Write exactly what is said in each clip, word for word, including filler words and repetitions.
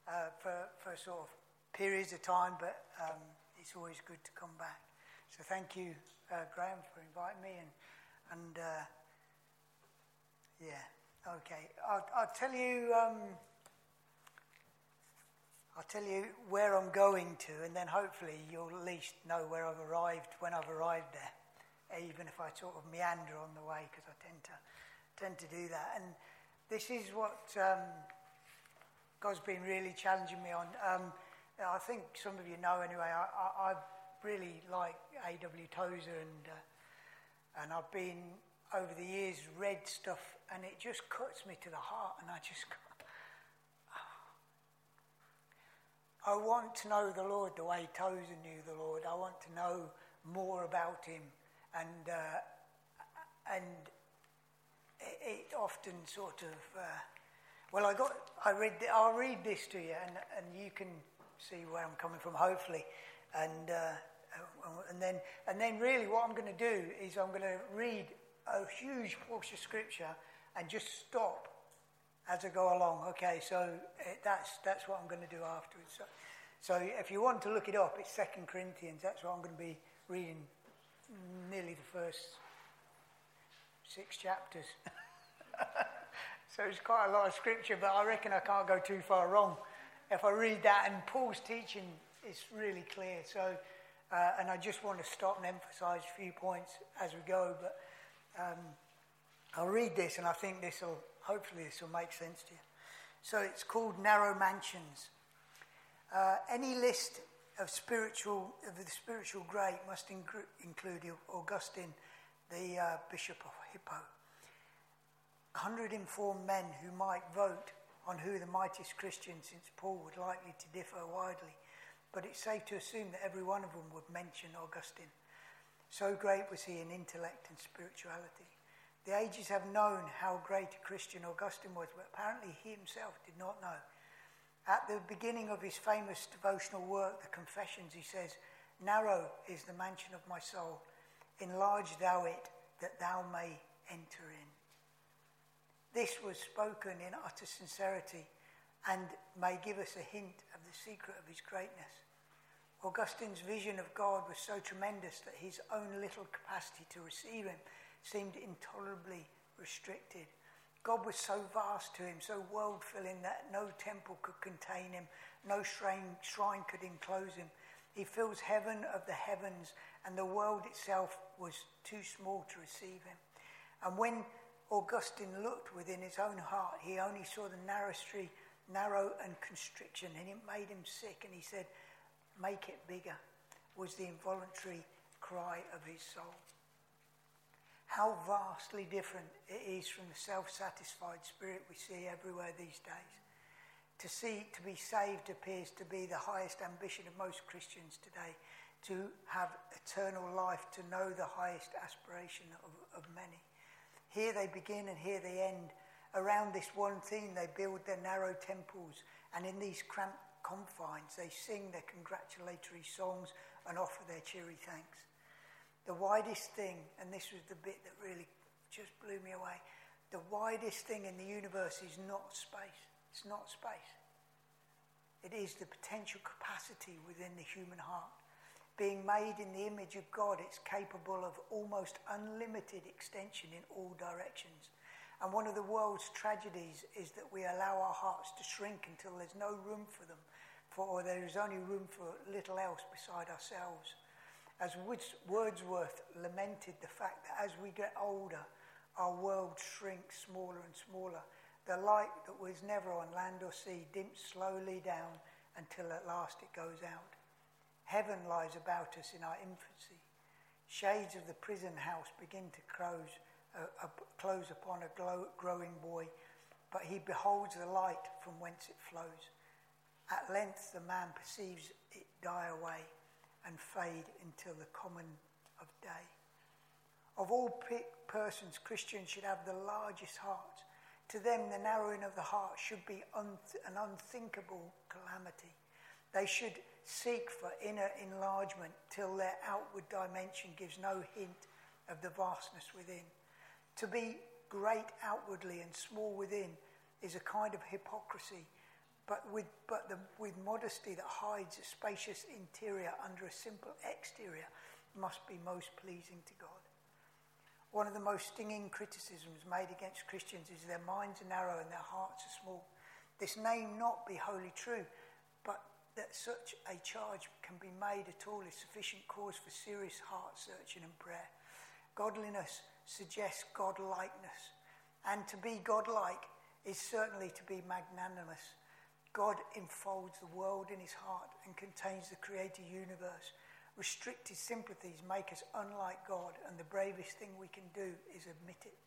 uh, for, for sort of periods of time, but um, it's always good to come back. So thank you, uh, Graham, for inviting me, and, and uh, yeah, okay. I'll, I'll tell you... Um, I'll tell you where I'm going to, and then hopefully you'll at least know where I've arrived when I've arrived there, even if I sort of meander on the way, because I tend to tend to do that. And this is what um, God's been really challenging me on. Um, I think some of you know anyway. I, I, I really like A W Tozer, and uh, and I've been over the years read stuff, and it just cuts me to the heart, and I just. I want to know the Lord the way Tozer knew the Lord. I want to know more about him, and uh, and it, it often sort of uh, well, I got I read I'll read this to you, and and you can see where I'm coming from, hopefully, and uh, and then and then really what I'm going to do is I'm going to read a huge portion of scripture and just stop as I go along. Okay, so uh, that's that's what I'm going to do afterwards. So, so if you want to look it up, it's Second Corinthians. That's what I'm going to be reading, nearly the first six chapters. So it's quite a lot of scripture, but I reckon I can't go too far wrong if I read that. And Paul's teaching is really clear. So, uh, and I just want to stop and emphasise a few points as we go. But um, I'll read this, and I think this will. Hopefully this will make sense to you. So it's called Narrow Mansions. Uh, any list of spiritual of the spiritual great must incru- include Augustine, the uh, Bishop of Hippo. A hundred informed men who might vote on who the mightiest Christian since Paul would likely to differ widely, but it's safe to assume that every one of them would mention Augustine. So great was he in intellect and spirituality. The ages have known how great a Christian Augustine was, but apparently he himself did not know. At the beginning of his famous devotional work, the Confessions, he says, "Narrow is the mansion of my soul. Enlarge thou it, that thou may enter in." This was spoken in utter sincerity and may give us a hint of the secret of his greatness. Augustine's vision of God was so tremendous that his own little capacity to receive him seemed intolerably restricted. God was so vast to him, so world-filling, that no temple could contain him, no shrine, shrine could enclose him. He fills heaven of the heavens, and the world itself was too small to receive him. And when Augustine looked within his own heart, he only saw the narrow street, narrow and constriction, and it made him sick, and he said, "Make it bigger," was the involuntary cry of his soul. How vastly different it is from the self-satisfied spirit we see everywhere these days. To see, to be saved appears to be the highest ambition of most Christians today. To have eternal life, to know the highest aspiration of, of many. Here they begin and here they end. Around this one theme they build their narrow temples, and in these cramped confines they sing their congratulatory songs and offer their cheery thanks. The widest thing, and this was the bit that really just blew me away, the widest thing in the universe is not space. It's not space. It is the potential capacity within the human heart. Being made in the image of God, it's capable of almost unlimited extension in all directions. And one of the world's tragedies is that we allow our hearts to shrink until there's no room for them, for or there is only room for little else beside ourselves. As Wordsworth lamented the fact that as we get older, our world shrinks smaller and smaller. The light that was never on land or sea dimps slowly down until at last it goes out. Heaven lies about us in our infancy. Shades of the prison house begin to close, uh, uh, close upon a glow, growing boy, but he beholds the light from whence it flows. At length the man perceives it die away and fade until the common of day. Of all pe- persons, Christians should have the largest hearts. To them, the narrowing of the heart should be un- an unthinkable calamity. They should seek for inner enlargement till their outward dimension gives no hint of the vastness within. To be great outwardly and small within is a kind of hypocrisy, but with but the, with modesty that hides a spacious interior under a simple exterior, must be most pleasing to God. One of the most stinging criticisms made against Christians is their minds are narrow and their hearts are small. This may not be wholly true, but that such a charge can be made at all is sufficient cause for serious heart searching and prayer. Godliness suggests godlikeness, and to be godlike is certainly to be magnanimous. God enfolds the world in his heart and contains the created universe. Restricted sympathies make us unlike God, and the bravest thing we can do is admit it.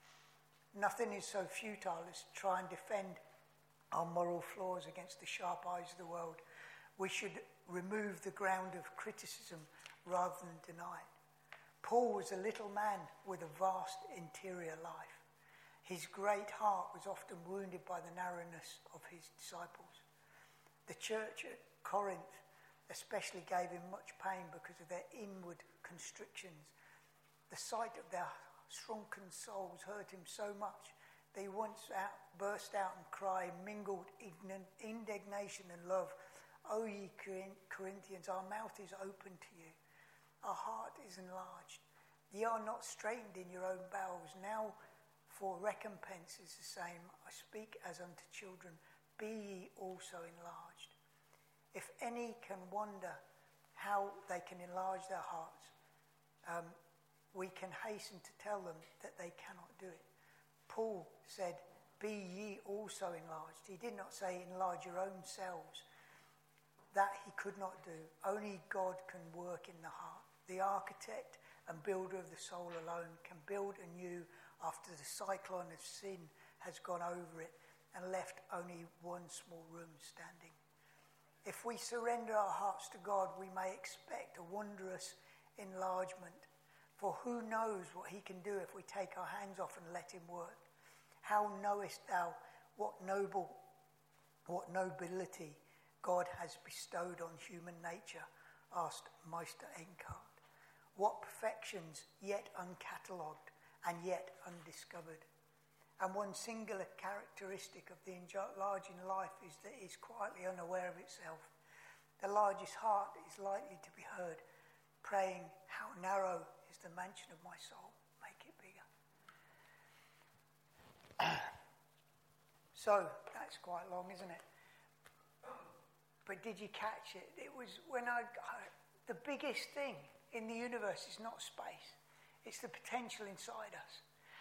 Nothing is so futile as to try and defend our moral flaws against the sharp eyes of the world. We should remove the ground of criticism rather than deny it. Paul was a little man with a vast interior life. His great heart was often wounded by the narrowness of his disciples. The church at Corinth especially gave him much pain because of their inward constrictions. The sight of their shrunken souls hurt him so much that he once out, burst out and cried, mingled indignation and love. O ye Corinthians, our mouth is open to you. Our heart is enlarged. Ye are not straitened in your own bowels. Now for recompense is the same. I speak as unto children. Be ye also enlarged. If any can wonder how they can enlarge their hearts, um, we can hasten to tell them that they cannot do it. Paul said, be ye also enlarged. He did not say enlarge your own selves. That he could not do. Only God can work in the heart. The architect and builder of the soul alone can build anew after the cyclone of sin has gone over it and left only one small room standing. If we surrender our hearts to God, we may expect a wondrous enlargement. For who knows what he can do if we take our hands off and let him work? How knowest thou what noble, what nobility God has bestowed on human nature? Asked Meister Eckhart. What perfections yet uncatalogued and yet undiscovered? And one singular characteristic of the enlarging life is that it is quietly unaware of itself. The largest heart is likely to be heard, praying, how narrow is the mansion of my soul, make it bigger. So, that's quite long, isn't it? But did you catch it? It was when I, the biggest thing in the universe is not space, it's the potential inside us.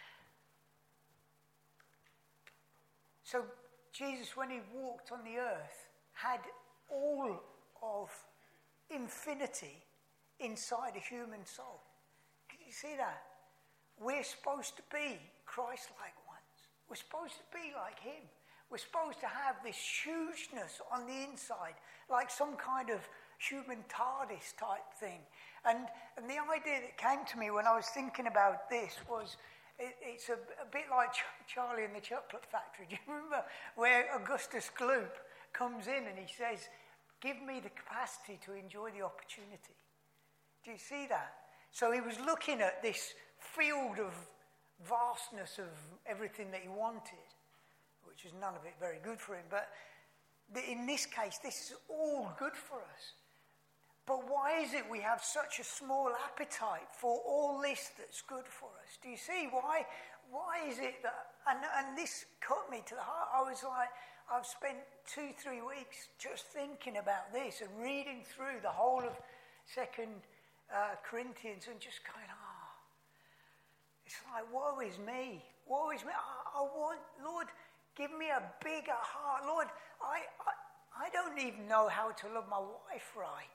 So Jesus, when he walked on the earth, had all of infinity inside a human soul. Can you see that? We're supposed to be Christ-like ones. We're supposed to be like him. We're supposed to have this hugeness on the inside, like some kind of human TARDIS type thing. And, and the idea that came to me when I was thinking about this was, It, it's a, a bit like Ch- Charlie and the Chocolate Factory. Do you remember where Augustus Gloop comes in and he says, give me the capacity to enjoy the opportunity? Do you see that? So he was looking at this field of vastness of everything that he wanted, which is none of it very good for him. But in this case, this is all good for us. But why is it we have such a small appetite for all this that's good for us? Do you see why? Why is it that? And, and this cut me to the heart. I was like, I've spent two, three weeks just thinking about this and reading through the whole of Second uh, Corinthians and just going, ah, oh. It's like, woe is me, woe is me. I, I want, Lord, give me a bigger heart, Lord. I, I, I don't even know how to love my wife right.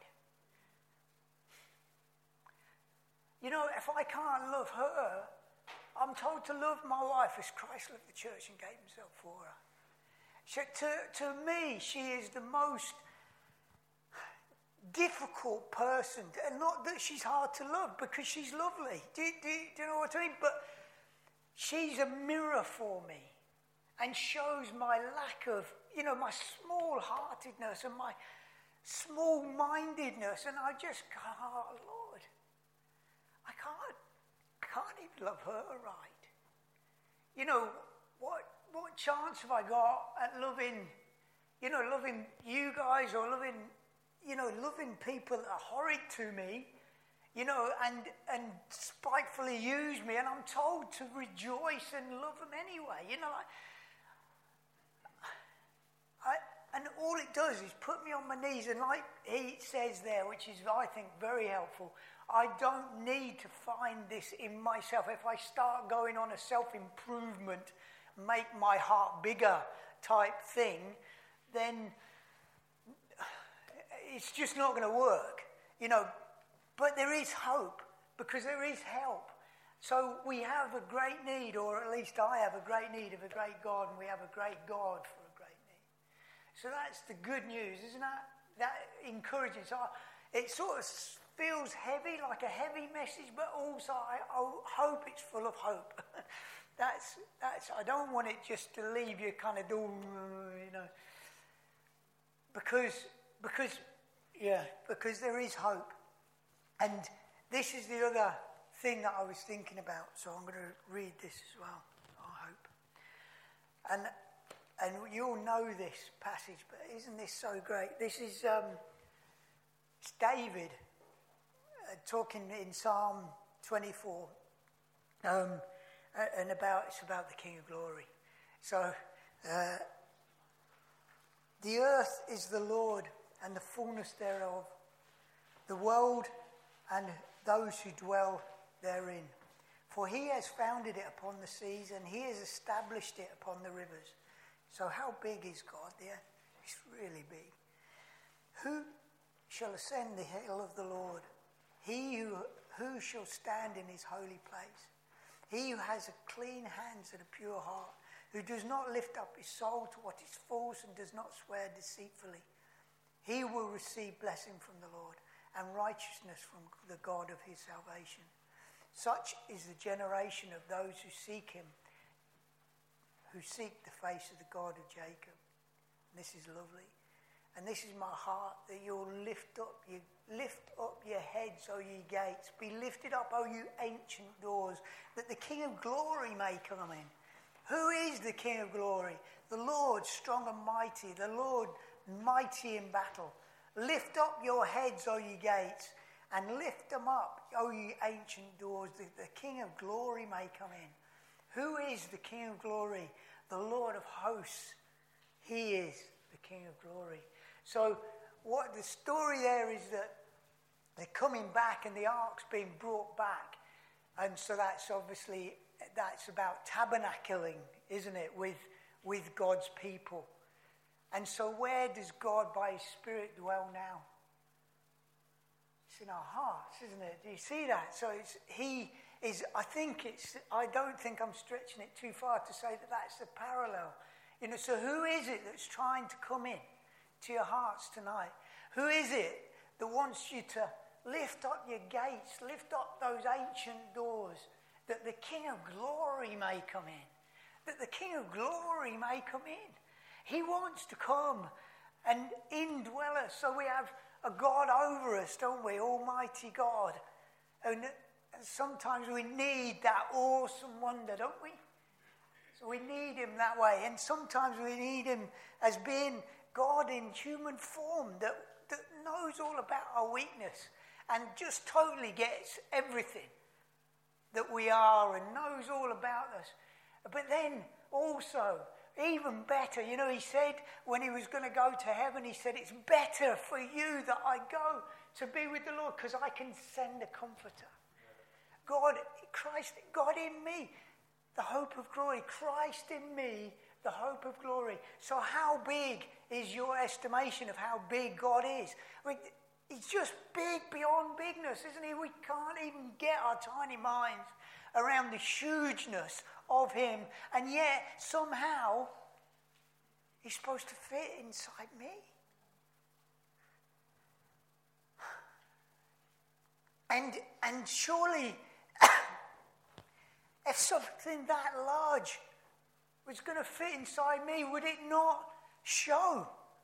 You know, if I can't love her, I'm told to love my wife as Christ loved the church and gave himself for her. So to, to me, she is the most difficult person. And not that she's hard to love, because she's lovely. Do, do, do you know what I mean? But she's a mirror for me and shows my lack of, you know, my small-heartedness and my small-mindedness. And I just go, oh, Lord, I can't, can't even love her right. You know, what what chance have I got at loving you know, loving you guys or loving, you know, loving people that are horrid to me, you know, and and spitefully use me, and I'm told to rejoice and love them anyway, you know. I, I, and all it does is put me on my knees, and like he says there, which is, I think, very helpful, I don't need to find this in myself. If I start going on a self-improvement, make my heart bigger type thing, then it's just not going to work, you know. But there is hope, because there is help. So we have a great need, or at least I have a great need of a great God, and we have a great God for a great need. So that's the good news, isn't that? That encouraging. So it sort of feels heavy, like a heavy message, but also I, I hope it's full of hope. that's that's. I don't want it just to leave you kind of, you know, because because yeah, because there is hope. And this is the other thing that I was thinking about, so I'm going to read this as well, I hope. And and you all know this passage, but isn't this so great? This is um, it's David uh, talking in Psalm twenty-four, um, and about it's about the King of Glory. So uh, the earth is the Lord and the fullness thereof, the world and those who dwell therein. For he has founded it upon the seas, and he has established it upon the rivers. So how big is God there? It's really big. Who shall ascend the hill of the Lord? He who, who shall stand in his holy place? He who has a clean hands and a pure heart, who does not lift up his soul to what is false and does not swear deceitfully. He will receive blessing from the Lord and righteousness from the God of his salvation. Such is the generation of those who seek him, who seek the face of the God of Jacob. And this is lovely. And this is my heart, that you'll lift up, you lift up your heads, O ye gates. Be lifted up, O you ancient doors, that the King of glory may come in. Who is the King of glory? The Lord strong and mighty, the Lord mighty in battle. Lift up your heads, O ye gates, and lift them up, O ye ancient doors, that the King of glory may come in. Who is the King of glory? The Lord of hosts. He is the King of glory. So what the story there is that they're coming back and the ark's being brought back. And so that's obviously, that's about tabernacling, isn't it, with, with God's people. And so where does God by his Spirit dwell now? It's in our hearts, isn't it? Do you see that? So it's, he is, I think it's, I don't think I'm stretching it too far to say that that's the parallel. You know, so who is it that's trying to come in to your hearts tonight? Who is it that wants you to lift up your gates, lift up those ancient doors, that the King of glory may come in, that the King of glory may come in? He wants to come and indwell us. So we have a God over us, don't we? Almighty God. And sometimes we need that awesome wonder, don't we? So we need him that way. And sometimes we need him as being God in human form, that, that knows all about our weakness and just totally gets everything that we are and knows all about us. But then also, even better, you know, he said when he was going to go to heaven, he said, it's better for you that I go to be with the Lord, because I can send a comforter. God, Christ, God in me, the hope of glory. Christ in me, the hope of glory. So how big is your estimation of how big God is? I mean, he's just big beyond bigness, isn't he? We can't even get our tiny minds around the hugeness of him, and yet somehow he's supposed to fit inside me. And and surely if something that large was going to fit inside me, would it not show?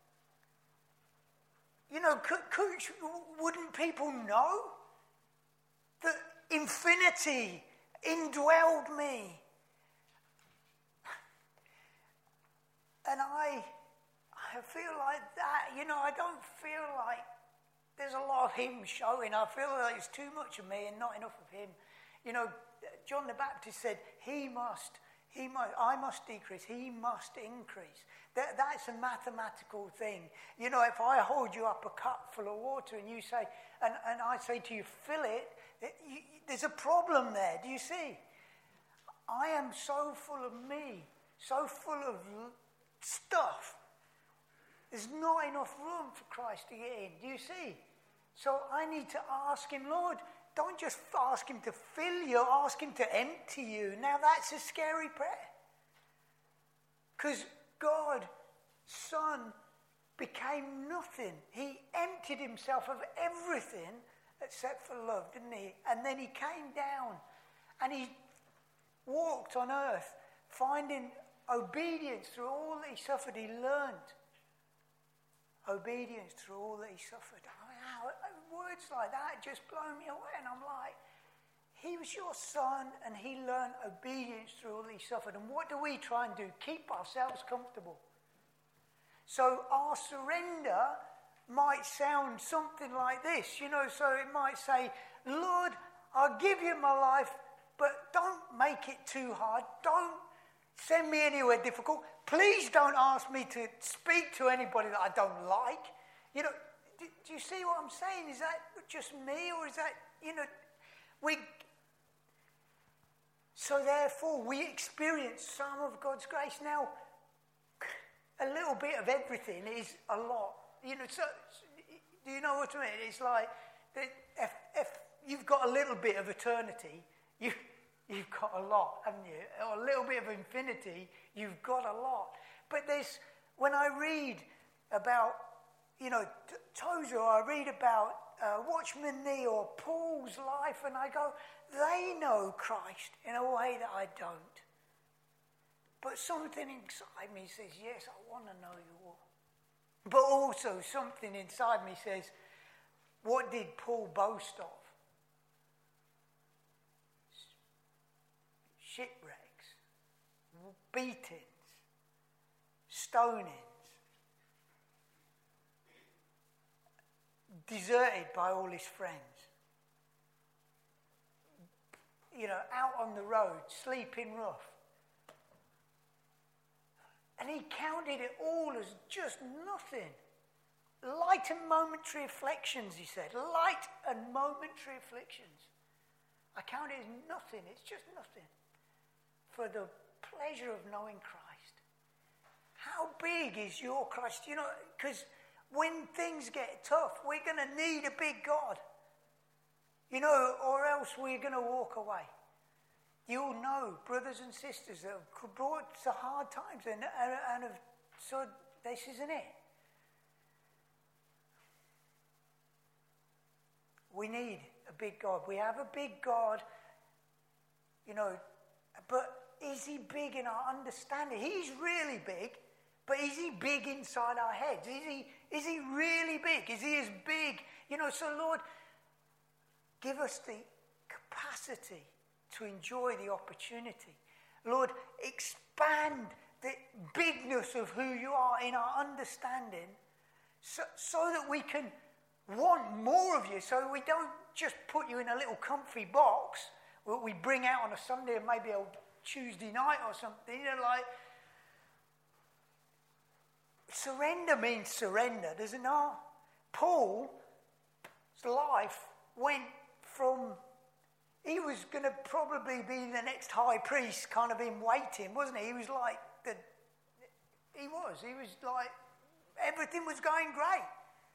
You know, could, could, wouldn't people know that infinity indwelled me? And I, I have feel like that. You know, I don't feel like there's a lot of him showing. I feel like it's too much of me and not enough of him. You know, John the Baptist said, he must, he must, I must decrease, he must increase. That, that's a mathematical thing. You know, if I hold you up a cup full of water and you say, and, and I say to you, fill it, it you, there's a problem there. Do you see? I am so full of me, so full of stuff. There's not enough room for Christ to get in. Do you see? So I need to ask him, Lord, don't just ask him to fill you, ask him to empty you. Now that's a scary prayer. Because God, Son, became nothing. He emptied himself of everything except for love, didn't he? And then he came down and he walked on earth, finding obedience through all that he suffered. He learned obedience through all that he suffered. I mean, how, words like that just blow me away. And I'm like, he was your son and he learned obedience through all that he suffered. And what do we try and do? Keep ourselves comfortable. So our surrender might sound something like this, you know, so it might say, Lord, I'll give you my life, but don't make it too hard. Don't send me anywhere difficult. Please don't ask me to speak to anybody that I don't like. You know, do, do you see what I'm saying? Is that just me, or is that, you know, we... So therefore, we experience some of God's grace. Now, a little bit of everything is a lot. You know, so, do you know what I mean? It's like, if, if you've got a little bit of eternity, you... You've got a lot, haven't you? Or a little bit of infinity, you've got a lot. But there's, when I read about, you know, T- Tozer, or I read about uh, Watchman Nee or Paul's life, and I go, they know Christ in a way that I don't. But something inside me says, yes, I want to know you all. But also something inside me says, what did Paul boast of? Shipwrecks, beatings, stonings, deserted by all his friends, you know, out on the road, sleeping rough. And he counted it all as just nothing. Light and momentary afflictions, he said. Light and momentary afflictions. I count it as nothing. It's just nothing. For the pleasure of knowing Christ. How big is your Christ? You know, because when things get tough, we're going to need a big God. You know, or else we're going to walk away. You'll know brothers and sisters that have brought to hard times and, and, and have said, this isn't it. We need a big God. We have a big God, you know, but is he big in our understanding? He's really big, but is he big inside our heads? Is he, is he really big? Is he as big? You know, so Lord, give us the capacity to enjoy the opportunity. Lord, expand the bigness of who you are in our understanding so, so that we can want more of you, so we don't just put you in a little comfy box that we bring out on a Sunday or maybe a Tuesday night or something. You know, like, surrender means surrender, does it not? Paul's life went from, he was going to probably be the next high priest kind of in waiting, wasn't he? He was like, the, he was, he was like, everything was going great.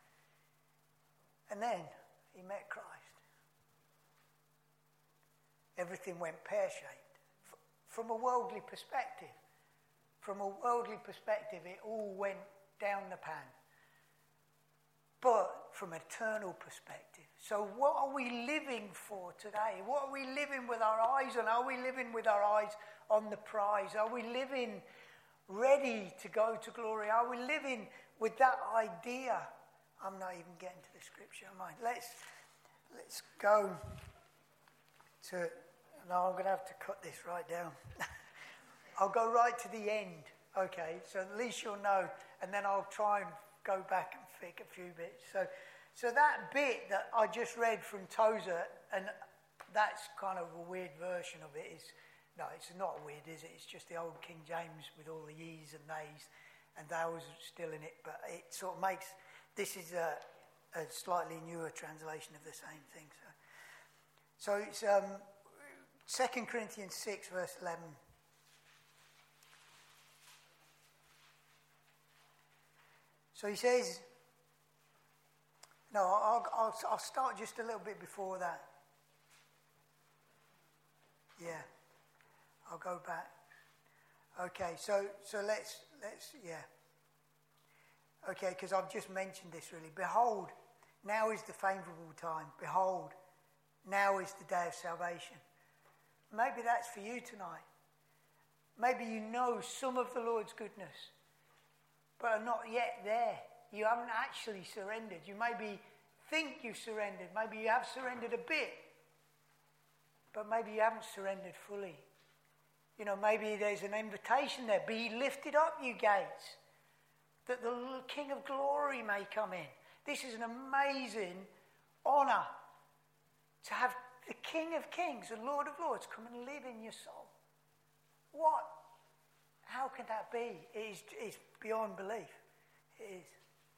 And then he met Christ. Everything went pear-shaped. F- from a worldly perspective, from a worldly perspective, it all went down the pan. But from an eternal perspective. So what are we living for today? What are we living with our eyes on? Are we living with our eyes on the prize? Are we living ready to go to glory? Are we living with that idea? I'm not even getting to the scripture, am I? Let's, let's go to... No, I'm going to have to cut this right down. I'll go right to the end Okay, so at least you'll know, and then I'll try and go back and pick a few bits. So, so that bit that I just read from Tozer, and that's kind of a weird version of it. Is no, it's not weird, is it? It's just the old King James with all the ye's and they's, and thous still in it. But it sort of makes this is a, a slightly newer translation of the same thing. So, so it's um, Second Corinthians six, verse eleven. So he says, no, I'll, I'll, I'll start just a little bit before that. Yeah, I'll go back. Okay, so so let's, let's yeah. Okay, because I've just mentioned this really. Behold, now is the favourable time. Behold, now is the day of salvation. Maybe that's for you tonight. Maybe you know some of the Lord's goodness, but are not yet there. You haven't actually surrendered. You maybe think you've surrendered. Maybe you have surrendered a bit, but maybe you haven't surrendered fully. You know, maybe there's an invitation there. Be lifted up, you gates, that the King of Glory may come in. This is an amazing honour to have the King of Kings and Lord of Lords come and live in your soul. What? How can that be? It is, it's beyond belief. It is.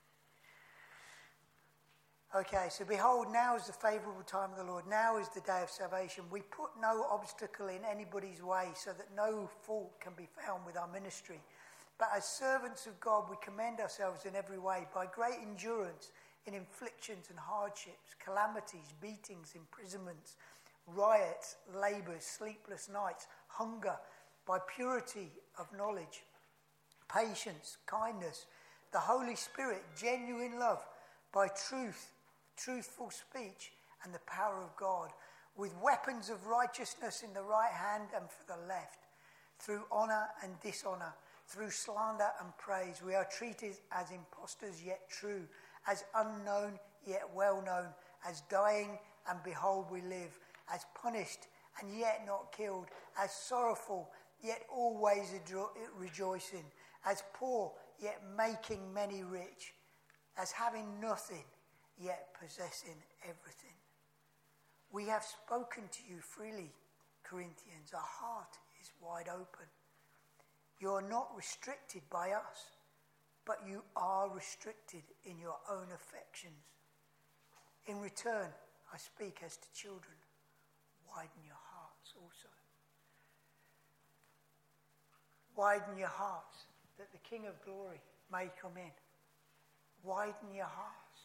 Okay, so behold, now is the favourable time of the Lord. Now is the day of salvation. We put no obstacle in anybody's way so that no fault can be found with our ministry. But as servants of God, we commend ourselves in every way by great endurance in inflictions and hardships, calamities, beatings, imprisonments, riots, labours, sleepless nights, hunger, by purity of knowledge, patience, kindness, the Holy Spirit, genuine love, by truth, truthful speech, and the power of God, with weapons of righteousness in the right hand and for the left, through honour and dishonour, through slander and praise. We are treated as impostors yet true, as unknown yet well known, as dying and behold we live, as punished and yet not killed, as sorrowful yet always rejoicing, as poor yet making many rich, as having nothing yet possessing everything. We have spoken to you freely, Corinthians. Our heart is wide open. You are not restricted by us, but you are restricted in your own affections. In return, I speak as to children. Widen your hearts also. Widen your hearts, that the King of Glory may come in. Widen your hearts.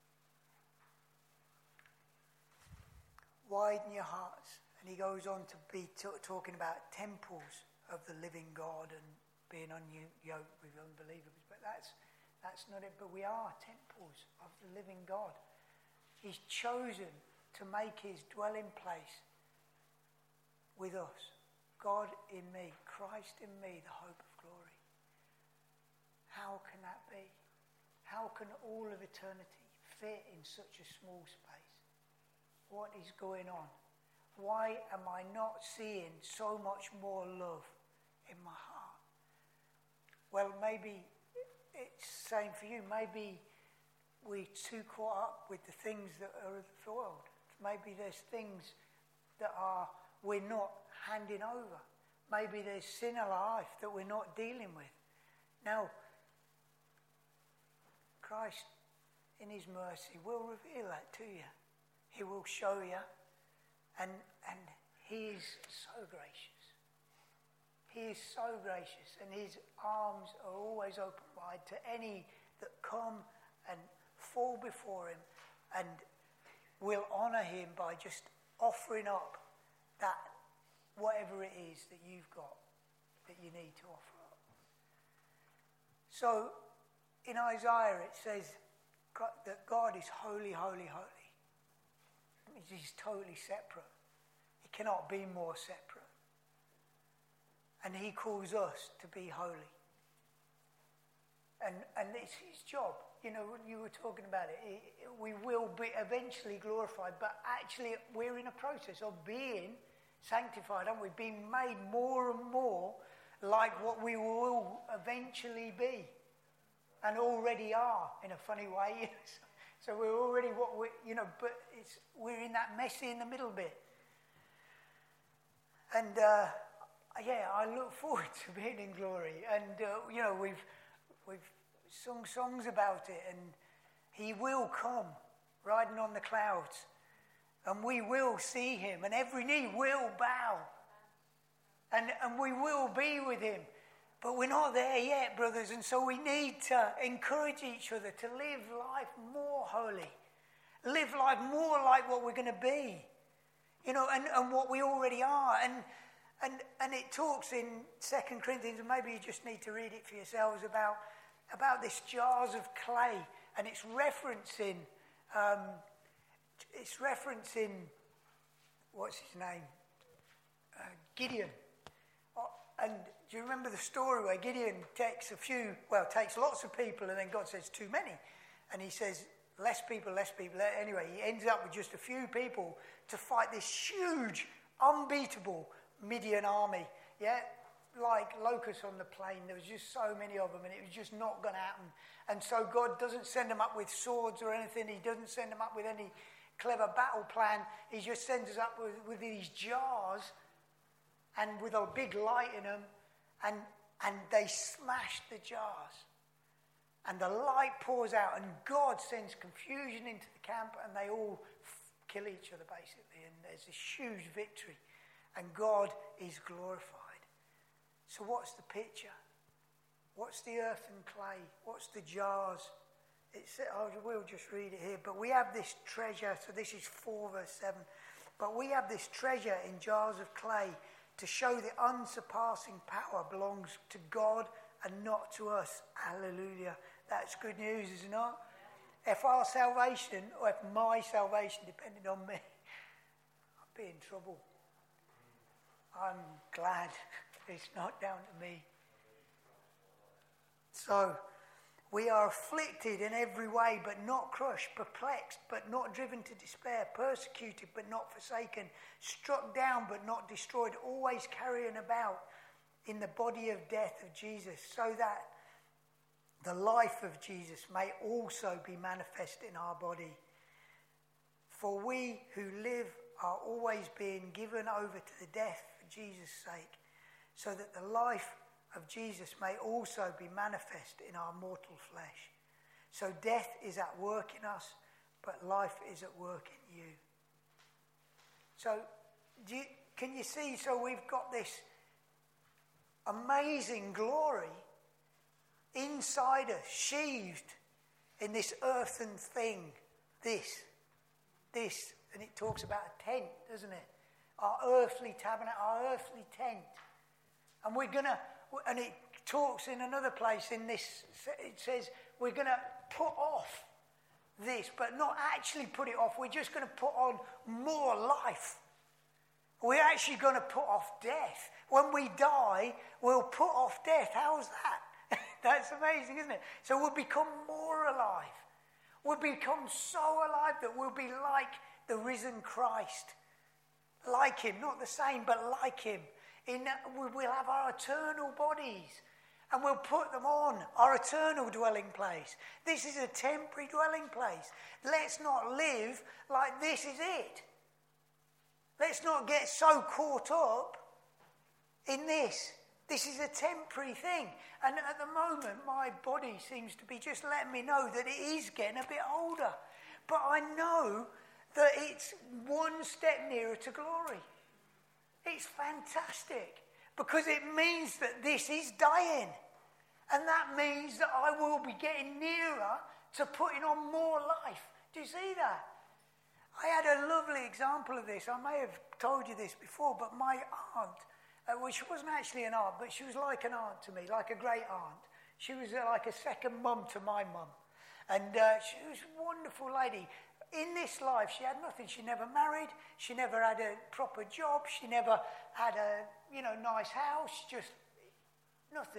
Widen your hearts. And he goes on to be t- talking about temples of the living God and being unyoked with unbelievers. But that's, that's not it. But we are temples of the living God. He's chosen to make his dwelling place with us. God in me, Christ in me, the hope of glory. How can that be? How can all of eternity fit in such a small space? What is going on? Why am I not seeing so much more love in my heart? Well, maybe it's the same for you. Maybe we're too caught up with the things that are of the world. Maybe there's things that are we're not handing over. Maybe there's sin in life that we're not dealing with. Now, Christ, in his mercy, will reveal that to you. He will show you. And, and he is so gracious. He is so gracious. And his arms are always open wide to any that come and fall before him and will honour him by just offering up that whatever it is that you've got that you need to offer up. So in Isaiah it says that God is holy, holy, holy. He's totally separate. He cannot be more separate. And he calls us to be holy. And and it's his job. You know, you were talking about it. it. We will be eventually glorified, but actually we're in a process of being sanctified, aren't we? Being made more and more like what we will eventually be and already are in a funny way. So we're already what we, you know, but it's, we're in that messy in the middle bit. And uh, yeah, I look forward to being in glory. And uh, you know, we've we've sung songs about it, and he will come riding on the clouds, and we will see him, and every knee will bow, and and we will be with him. But we're not there yet, brothers, and so we need to encourage each other to live life more holy, live life more like what we're going to be, you know, and, and what we already are. And and and it talks in Second Corinthians, and maybe you just need to read it for yourselves, about about this jars of clay, and it's referencing, um, it's referencing, what's his name, uh, Gideon. And do you remember the story where Gideon takes a few, well, takes lots of people, and then God says too many. And he says, less people, less people. Anyway, he ends up with just a few people to fight this huge, unbeatable Midian army. Yeah, like locusts on the plain. There was just so many of them, and it was just not going to happen. And so God doesn't send them up with swords or anything. He doesn't send them up with any clever battle plan. He just sends us up with, with these jars, and with a big light in them, and and they smash the jars. And the light pours out, and God sends confusion into the camp, and they all f- kill each other, basically. And there's this huge victory, and God is glorified. So what's the picture? What's the earth and clay? What's the jars? It's, I will just read it here. But we have this treasure, so this is four verse seven. But we have this treasure in jars of clay, to show the unsurpassing power belongs to God and not to us. Hallelujah. That's good news, is it not? If our salvation, or if my salvation depended on me, I'd be in trouble. I'm glad it's not down to me. So, we are afflicted in every way, but not crushed, perplexed, but not driven to despair, persecuted, but not forsaken, struck down, but not destroyed, always carrying about in the body of death of Jesus, so that the life of Jesus may also be manifest in our body. For we who live are always being given over to the death for Jesus' sake, so that the life of Jesus may also be manifest in our mortal flesh. So death is at work in us, but life is at work in you. So do you, can you see? So we've got this amazing glory inside us, sheathed in this earthen thing. This, this, and it talks about a tent, doesn't it? Our earthly tabernacle, our earthly tent. And we're going to, and it talks in another place in this, it says we're going to put off this, but not actually put it off. We're just going to put on more life. We're actually going to put off death. When we die, we'll put off death. How's that? That's amazing, isn't it? So we'll become more alive. We'll become so alive that we'll be like the risen Christ. Like him, not the same, but like him. In, we'll have our eternal bodies, and we'll put them on our eternal dwelling place. This is a temporary dwelling place. Let's not live like this is it. Let's not get so caught up in this. This is a temporary thing. And at the moment, my body seems to be just letting me know that it is getting a bit older. But I know that it's one step nearer to glory. It's fantastic, because it means that this is dying. And that means that I will be getting nearer to putting on more life. Do you see that? I had a lovely example of this. I may have told you this before, but my aunt, uh, well, she wasn't actually an aunt, but she was like an aunt to me, like a great aunt. She was uh, like a second mum to my mum. And uh, she was a wonderful lady. In this life, she had nothing. She never married. She never had a proper job. She never had a, you know, nice house. Just nothing.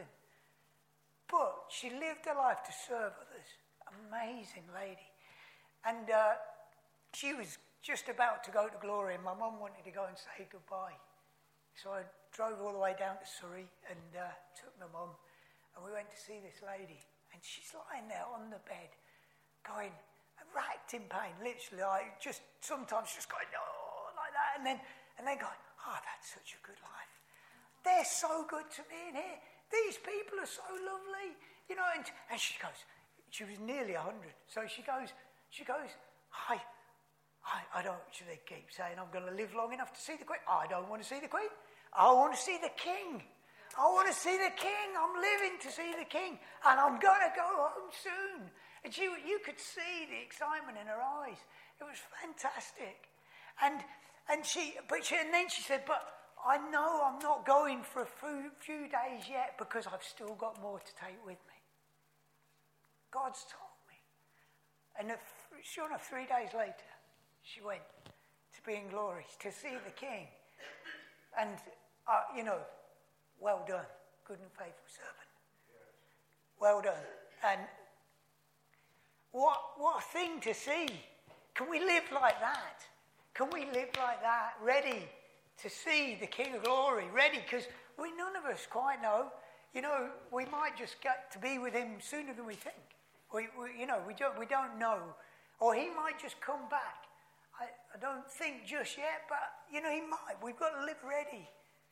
But she lived her life to serve others. Amazing lady. And uh, she was just about to go to glory, and my mum wanted to go and say goodbye. So I drove all the way down to Surrey and uh, took my mum, and we went to see this lady, and she's lying there on the bed, going racked in pain, literally, like just sometimes just going oh like that, and then and then going, oh, that's such a good life. They're so good to me in here. These people are so lovely, you know. And, and she goes, she was nearly a hundred, so she goes, she goes, I, I, I don't. Should they keep saying I'm going to live long enough to see the Queen? I don't want to see the Queen. I want to see the King. I want to see the King. I'm living to see the King, and I'm going to go home soon. And she, you could see the excitement in her eyes. It was fantastic. And and she, but she, and then she said, but I know I'm not going for a few, few days yet because I've still got more to take with me. God's told me. And the, sure enough, three days later, she went to be in glory, to see the King. And, uh, you know, well done, good and faithful servant. Well done. And what what a thing to see. Can we live like that? Can we live like that, ready to see the King of Glory, ready? Because we none of us quite know. You know, we might just get to be with him sooner than we think. We, we you know, we don't we don't know, or he might just come back. I, I don't think just yet, but you know, he might. We've got to live ready.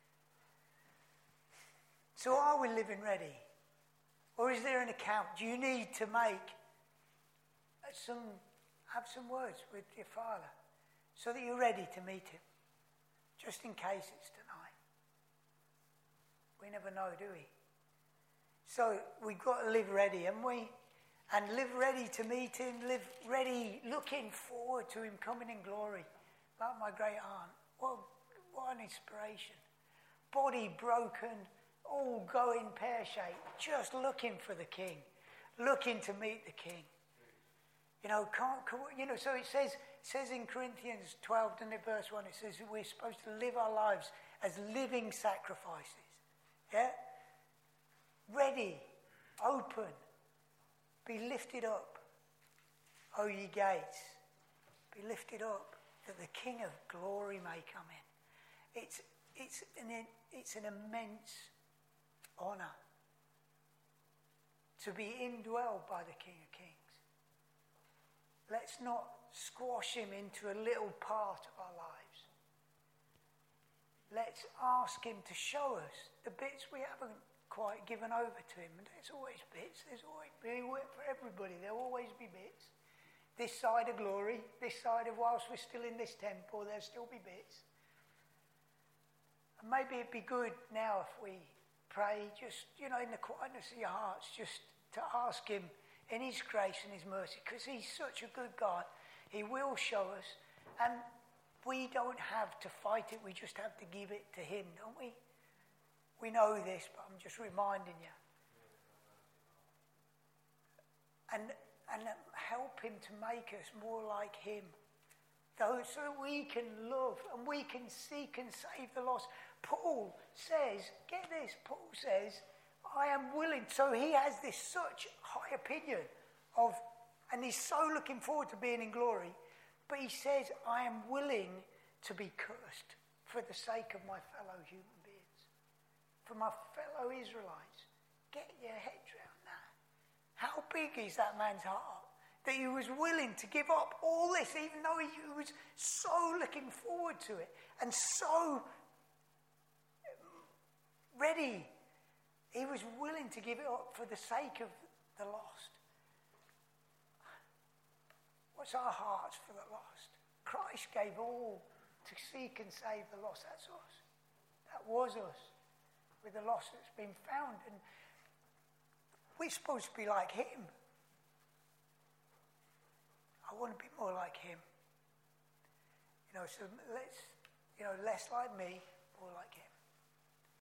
So, are we living ready, or is there an account? Do you need to make some have some words with your Father, so that you're ready to meet him, just in case it's tonight? We never know, do we? So we've got to live ready, haven't we? And live ready to meet him, live ready, looking forward to him coming in glory. Like my great aunt. What, what an inspiration. Body broken, all going pear-shaped, just looking for the King, looking to meet the King. You know, can't, you know, so it says, it says in Corinthians twelve, and verse one, it says that we're supposed to live our lives as living sacrifices. Yeah? Ready, open, be lifted up, O ye gates, be lifted up, that the King of glory may come in. It's, it's, an, it's an immense honour to be indwelled by the King of Kings. Let's not squash him into a little part of our lives. Let's ask him to show us the bits we haven't quite given over to him. And there's always bits. There's always be for everybody. There'll always be bits. This side of glory, this side of whilst we're still in this temple, there'll still be bits. And maybe it'd be good now if we pray, just, you know, in the quietness of your hearts, just to ask him in his grace and his mercy, because he's such a good God. He will show us, and we don't have to fight it. We just have to give it to him, don't we? We know this, but I'm just reminding you. And and help him to make us more like him, so that we can love and we can seek and save the lost. Paul says, get this, Paul says, I am willing. So he has this such high opinion of, and he's so looking forward to being in glory, but he says, I am willing to be cursed for the sake of my fellow human beings, for my fellow Israelites. Get your head around that. How big is that man's heart? That he was willing to give up all this, even though he was so looking forward to it and so ready. He was willing to give it up for the sake of the lost. What's our hearts for the lost? Christ gave all to seek and save the lost. That's us. That was us. With the lost that's been found. And we're supposed to be like him. I want to be more like him. You know, so let's, you know, less like me, more like him.